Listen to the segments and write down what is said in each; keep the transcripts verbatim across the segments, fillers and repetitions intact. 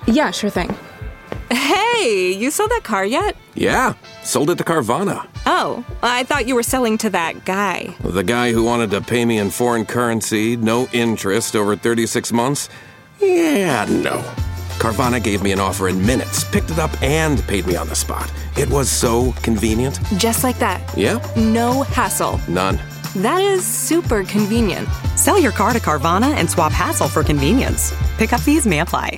Yeah, sure thing. Hey, you sold that car yet? Yeah, sold it to Carvana. Oh, I thought you were selling to that guy. The guy who wanted to pay me in foreign currency, no interest, over thirty-six months? Yeah, no. Carvana gave me an offer in minutes, picked it up, and paid me on the spot. It was so convenient. Just like that. Yep. No hassle. None. That is super convenient. Sell your car to Carvana and swap hassle for convenience. Pickup fees may apply.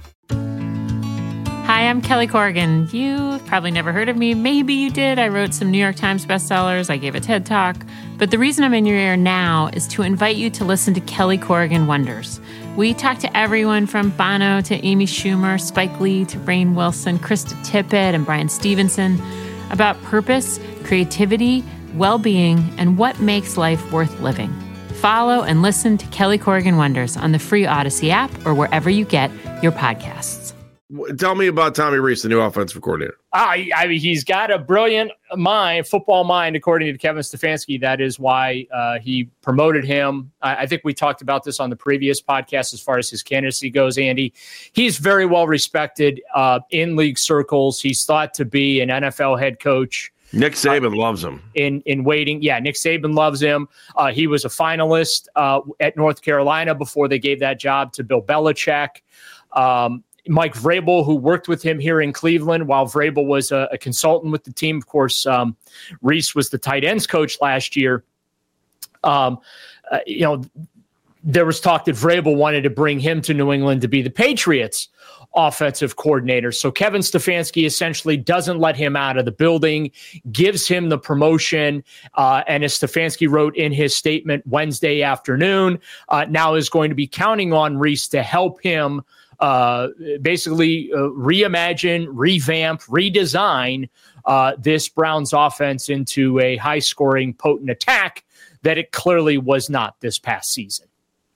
Hi, I'm Kelly Corrigan. You've probably never heard of me. Maybe you did. I wrote some New York Times bestsellers. I gave a TED Talk. But the reason I'm in your ear now is to invite you to listen to Kelly Corrigan Wonders. We talk to everyone from Bono to Amy Schumer, Spike Lee to Rainn Wilson, Krista Tippett, and Brian Stevenson about purpose, creativity, well-being, and what makes life worth living. Follow and listen to Kelly Corrigan Wonders on the free Odyssey app or wherever you get your podcasts. Tell me about Tommy Rees, the new offensive coordinator. I, I mean, he's got a brilliant mind, football mind, according to Kevin Stefanski. That is why uh, he promoted him. I, I think we talked about this on the previous podcast as far as his candidacy goes, Andy. He's very well respected uh, in league circles. He's thought to be an N F L head coach. Nick Saban uh, loves him. In in waiting. Yeah, Nick Saban loves him. Uh, he was a finalist uh, at North Carolina before they gave that job to Bill Belichick. Um, Mike Vrabel, who worked with him here in Cleveland while Vrabel was a, a consultant with the team. Of course, um, Rees was the tight ends coach last year. Um, uh, you know, there was talk that Vrabel wanted to bring him to New England to be the Patriots offensive coordinator. So Kevin Stefanski essentially doesn't let him out of the building, gives him the promotion. Uh, and as Stefanski wrote in his statement Wednesday afternoon, uh, now is going to be counting on Rees to help him uh, basically uh, reimagine, revamp, redesign uh, this Browns offense into a high scoring, potent attack that it clearly was not this past season.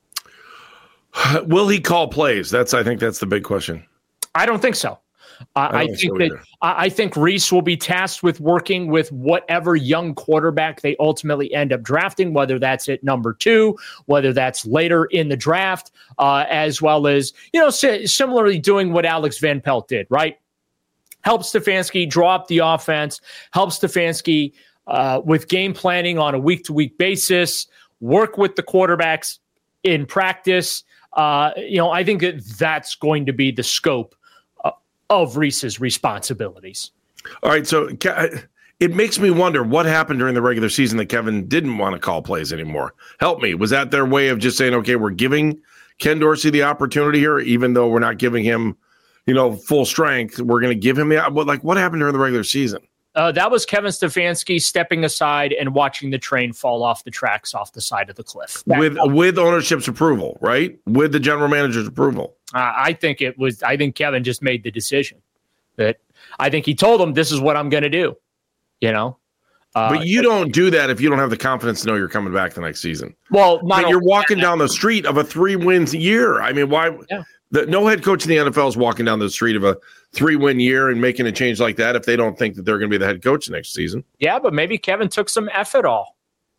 Will he call plays? That's, I think that's the big question. I don't think so. Uh, I, I think so that I think Rees will be tasked with working with whatever young quarterback they ultimately end up drafting, whether that's at number two, whether that's later in the draft, uh, as well as, you know, si- similarly doing what Alex Van Pelt did, right? Help Stefanski draw up the offense, help Stefanski uh, with game planning on a week-to-week basis, work with the quarterbacks in practice. Uh, you know, I think that that's going to be the scope of Rees's responsibilities. All right, so it makes me wonder what happened during the regular season that Kevin didn't want to call plays anymore. Help me. Was that their way of just saying, okay, we're giving Ken Dorsey the opportunity here, even though we're not giving him, you know, full strength, we're going to give him the, like, what happened during the regular season? Uh, that was Kevin Stefanski stepping aside and watching the train fall off the tracks off the side of the cliff. That with moment. with ownership's approval, right? With the general manager's approval. Uh, I think it was. I think Kevin just made the decision that I think he told him this is what I'm going to do. You know, uh, but you don't do that if you don't have the confidence to know you're coming back the next season. Well, but you're walking down the street of a three wins year. I mean, why? Yeah. The, no head coach in the N F L is walking down the street of a three-win year and making a change like that if they don't think that they're going to be the head coach next season. Yeah, but maybe Kevin took some F at all.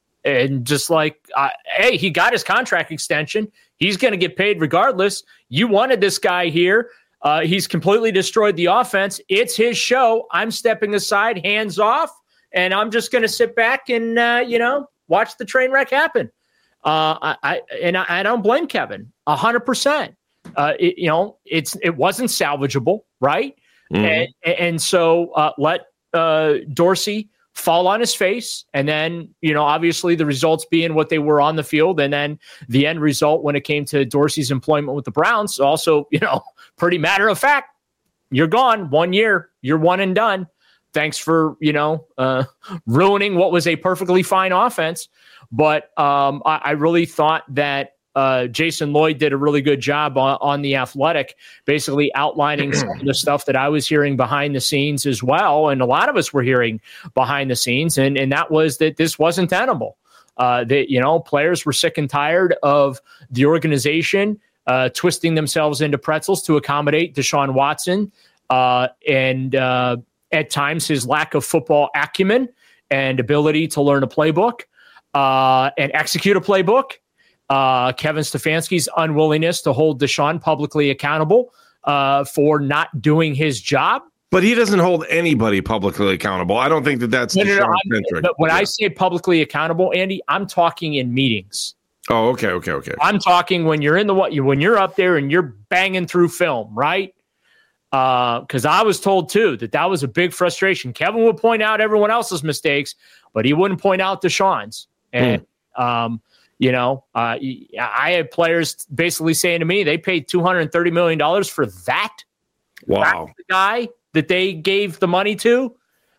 And just like, uh, hey, he got his contract extension. He's going to get paid regardless. You wanted this guy here. Uh, he's completely destroyed the offense. It's his show. I'm stepping aside, hands off, and I'm just going to sit back and, uh, you know, watch the train wreck happen. Uh, I, I And I, I don't blame Kevin one hundred percent. Uh, it, you know, it's it wasn't salvageable, right? Mm-hmm. And, and so uh, let uh, Dorsey fall on his face, and then, you know, obviously the results being what they were on the field, and then the end result when it came to Dorsey's employment with the Browns, also, you know, pretty matter of fact, you're gone one year, you're one and done. Thanks for, you know, uh, ruining what was a perfectly fine offense. But um, I, I really thought that Uh, Jason Lloyd did a really good job on, on The Athletic, basically outlining some of the stuff that I was hearing behind the scenes as well. And a lot of us were hearing behind the scenes. And, and that was that this wasn't tenable. Uh, that, you know, players were sick and tired of the organization uh, twisting themselves into pretzels to accommodate Deshaun Watson. Uh, and uh, at times his lack of football acumen and ability to learn a playbook uh, and execute a playbook. Uh, Kevin Stefanski's unwillingness to hold Deshaun publicly accountable uh, for not doing his job. But he doesn't hold anybody publicly accountable. I don't think that that's no, no, no, Deshaun-centric. But when yeah. I say publicly accountable, Andy, I'm talking in meetings. Oh, okay, okay, okay. I'm talking when you're in the what when you're up there and you're banging through film, right? Because uh, I was told too that that was a big frustration. Kevin would point out everyone else's mistakes, but he wouldn't point out Deshaun's. And hmm. um, you know, uh, I had players basically saying to me they paid two hundred thirty million dollars for that. Wow, That's the guy that they gave the money to.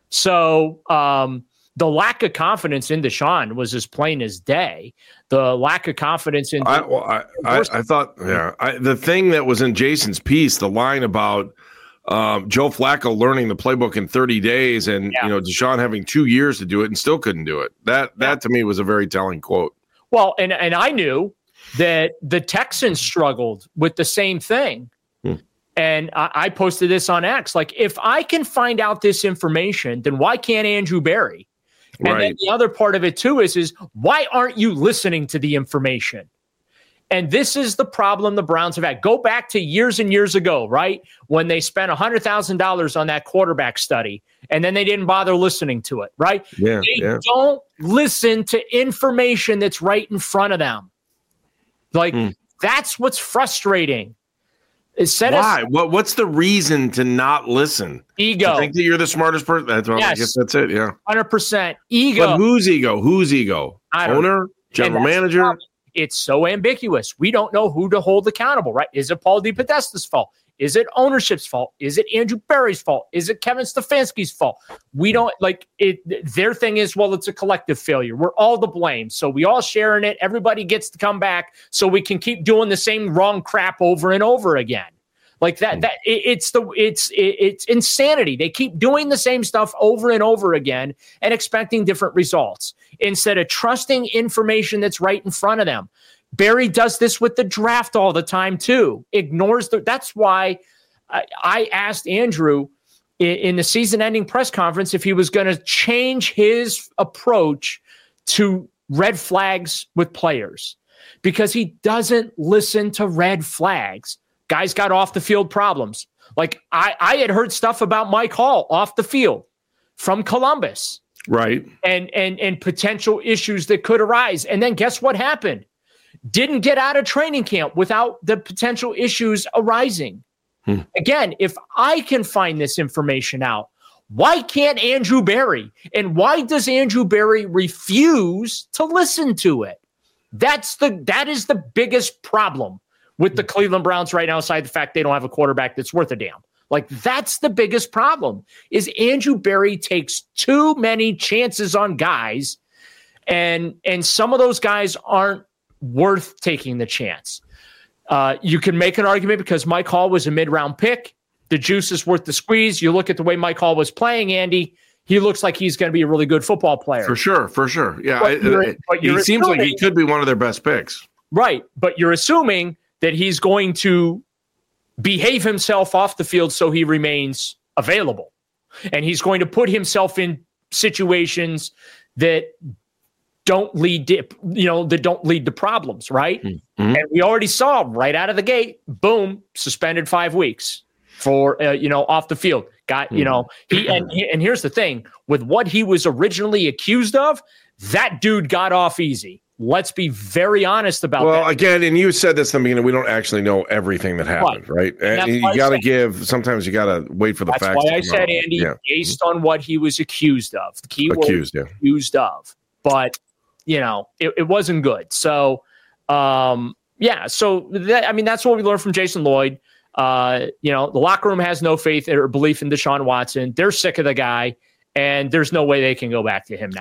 So um, the lack of confidence in Deshaun was as plain as day. The lack of confidence in I, well, I, I, I thought, yeah, I, the thing that was in Jason's piece, the line about um, Joe Flacco learning the playbook in thirty days, and yeah. you know Deshaun having two years to do it and still couldn't do it. That that yeah. to me was a very telling quote. Well, and and I knew that the Texans struggled with the same thing. Hmm. And I, I posted this on X. Like, if I can find out this information, then why can't Andrew Berry? And right. then the other part of it, too, is, is why aren't you listening to the information? And this is the problem the Browns have had. Go back to years and years ago, right, when they spent one hundred thousand dollars on that quarterback study, and then they didn't bother listening to it, right? Yeah, they yeah. don't listen to information that's right in front of them. Like, mm. that's what's frustrating. Why? As, what? What's the reason to not listen? Ego. I think that you're the smartest person. That's well, yes. I guess that's it. Yeah, one hundred percent ego. But whose ego? Whose ego? Owner, general manager. It's so ambiguous. We don't know who to hold accountable. Right? Is it Paul DePodesta's fault? Is it ownership's fault? Is it Andrew Berry's fault? Is it Kevin Stefanski's fault? We don't like it. Their thing is, well, it's a collective failure. We're all to blame. So we all share in it. Everybody gets to come back so we can keep doing the same wrong crap over and over again. Like that, that it, it's the it's it, it's insanity. They keep doing the same stuff over and over again and expecting different results instead of trusting information that's right in front of them. Barry does this with the draft all the time too. Ignores the. That's why I, I asked Andrew in, in the season-ending press conference if he was going to change his approach to red flags with players, because he doesn't listen to red flags. Guys got off the field problems. Like I, I had heard stuff about Mike Hall off the field from Columbus, right? And and and potential issues that could arise. And then guess what happened? Didn't get out of training camp without the potential issues arising. Hmm. Again, if I can find this information out, why can't Andrew Berry? And why does Andrew Berry refuse to listen to it? That's the that is the biggest problem with the Cleveland Browns right now, aside the fact they don't have a quarterback that's worth a damn. Like, that's the biggest problem, is Andrew Berry takes too many chances on guys, and and some of those guys aren't worth taking the chance. Uh, you can make an argument because Mike Hall was a mid-round pick. The juice is worth the squeeze. You look at the way Mike Hall was playing, Andy, he looks like he's going to be a really good football player. For sure, for sure. Yeah, but you're, it, but you're he seems like he could be one of their best picks. Right, but you're assuming that he's going to behave himself off the field so he remains available. And he's going to put himself in situations that don't lead to, you know, that don't lead to problems, right? Mm-hmm. And we already saw right out of the gate, boom, suspended five weeks for, uh, you know, off the field. Got, mm-hmm. you know, he and, and here's the thing, with what he was originally accused of, that dude got off easy. Let's be very honest about well, that. Well, again, and you said this in the beginning, we don't actually know everything that happened, right? right? And, and you got to give, sometimes you got to wait for the that's facts. That's why I to said, out. Andy, yeah. based on what he was accused of. The key accused, word, yeah. accused of. But, you know, it, it wasn't good. So, um, yeah, so, that, I mean, that's what we learned from Jason Lloyd. Uh, you know, the locker room has no faith or belief in Deshaun Watson. They're sick of the guy, and there's no way they can go back to him now.